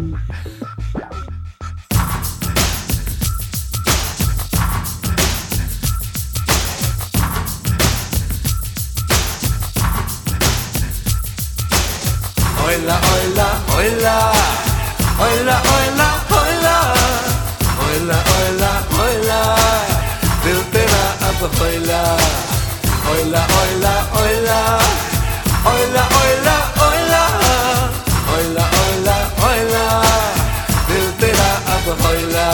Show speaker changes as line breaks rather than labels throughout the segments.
Oila, oila, oila, oila, oila, oila, oila, oila, oila, दिल तेरा अब होइला, oila, oila, oila, oila, oila, oila, oila, oila, oila, दिल तेरा अब होइला.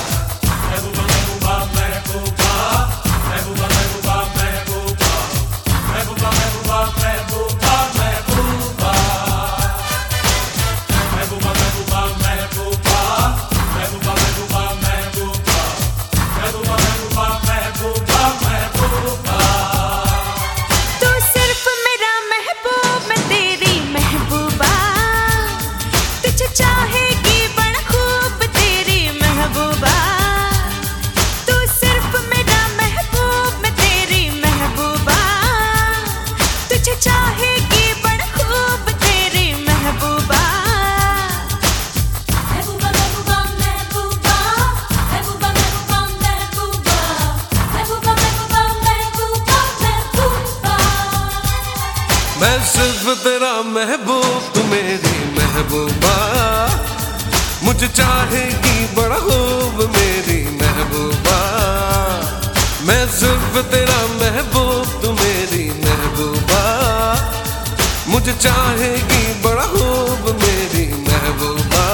मैं सिर्फ तेरा महबूब, तू मेरी महबूबा, मुझे चाहेगी बड़ा खूब मेरी महबूबा. मैं सिर्फ तेरा महबूब, तू मेरी महबूबा, मुझे चाहेगी बड़ा खूब मेरी महबूबा.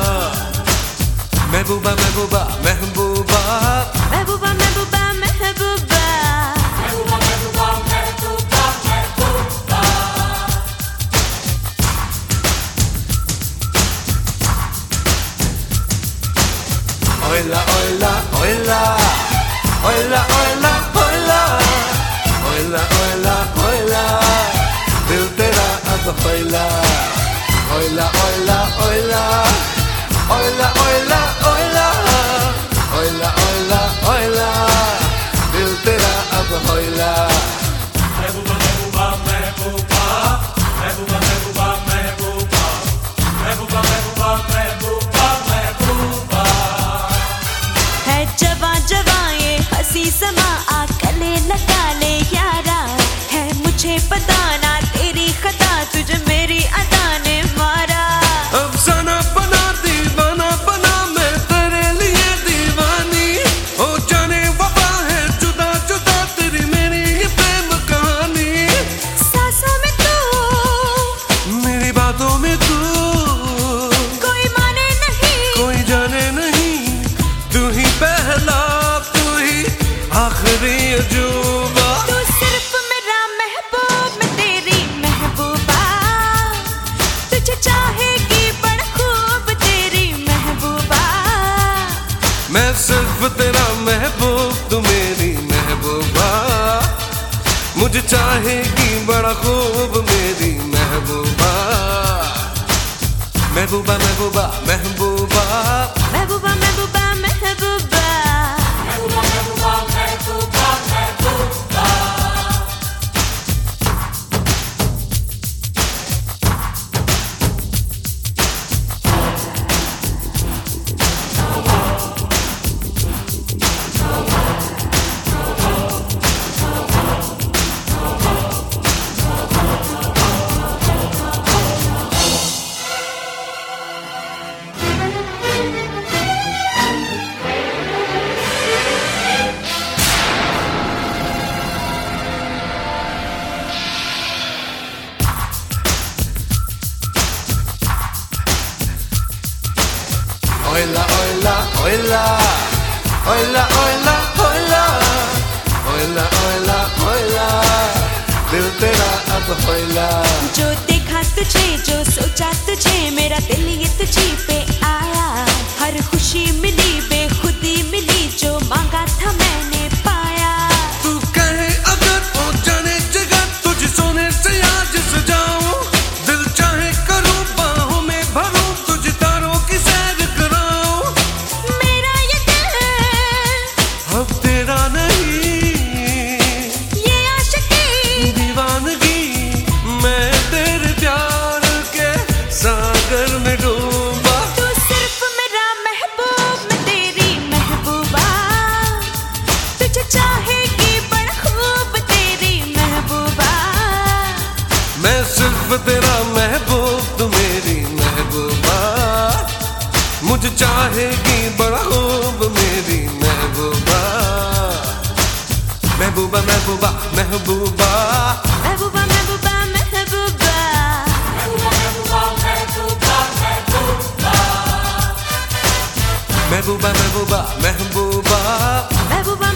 महबूबा महबूबा महबूबा
महबूबा महबूबा महबूबा
Oila, oila, oila, oila, oila, oila, oila, oila, oila, दिल तेरा अब होइला. Oila, oila, oila, oila, oila, oila, oila, oila, oila, दिल तेरा अब होइला.
महबूबा महबूबा महबूबा महबूबा महबूबा महबूबा महबूबा महबूबा महबूबा महबूबा.
है जवां जवां ये हंसी समा, आ गले लगा ले यारा. है मुझे पता ना तेरी खता, तुझे मेरी अदा ने मारा.
अफसाना बना दीवाना बना मैं तेरे लिए दीवानी. हो जाने वफा है जुदा जुदा तेरी मेरी ये प्रेम कहानी.
सांसों में तू,
मेरी बातों में तू,
कोई माने नहीं,
कोई जाने नहीं. तू ही पहला, तू ही आखिरी अजूबा.
तू सिर्फ मेरा महबूब, मैं तेरी महबूबा. तुझे चाहेगी बड़ा खूब तेरी महबूबा.
मैं सिर्फ तेरा महबूब, तू मेरी महबूबा, मुझे चाहेगी बड़ा खूब मेरी महबूबा. महबूबा महबूबा महबूबा
महबूबा महबूबा महबूबा
महबूबा महबूबा महबूबा महबूबा.
Oila, oila, oila, oila, oila, oila, oila, oila, oila, दिल तेरा अब होइला.
जो देखा तुझे, जो सोचा तुझे, मेरा दिल ये तुझी पे आया. हर खुशी मिली बेखुदी मिली, जो मांगा था मैंने पाया.
तू कहे अगर हो जाने जगह, तुझे सोने से आज सजाऊं. दिल चाहे करूं बाहों में भरूं, तुझे तारों की सैर कराऊं.
मेरा ये दिल
अब तेरा नहीं,
ये आशिकी
दीवानगी, मैं तेरे प्यार के सागर में डूबा.
तू
मुझे चाहेगी बड़ा खूब मेरी महबूबा, महबूबा महबूबा महबूबा,
महबूबा महबूबा महबूबा,
महबूबा महबूबा महबूबा,
महबूबा